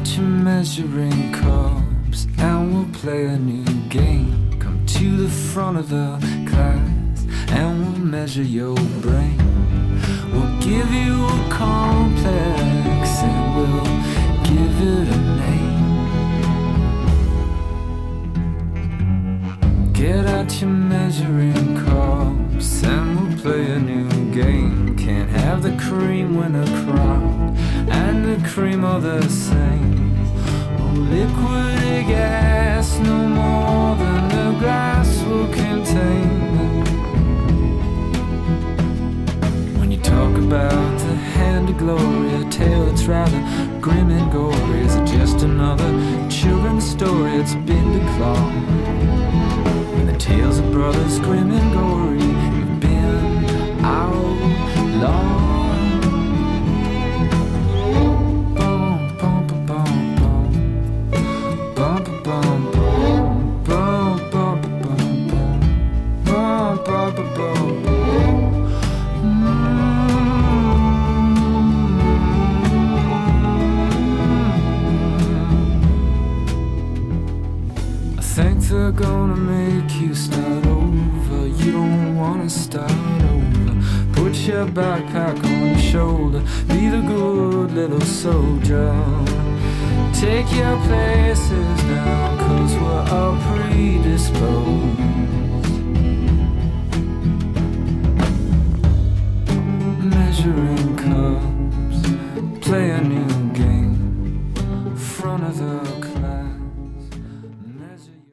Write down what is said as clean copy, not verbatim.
out your measuring cups and we'll play a new game. Come to the front of the class and we'll measure your brain. We'll give you a complex and we'll give it a name. Get out your measuring cups and we'll play a new game. Can't have the cream when a crowd and the cream are the same. Oh, liquid gas, no more than the glass will contain. When you talk about the hand of glory, a tale that's rather grim and gory, is it just another children's story? It's been declawed. And the tales of brothers grim and gory have been outlawed. They're gonna make you start over. You don't wanna start over. Put your backpack on your shoulder. Be the good little soldier. Take your places now, 'cause we're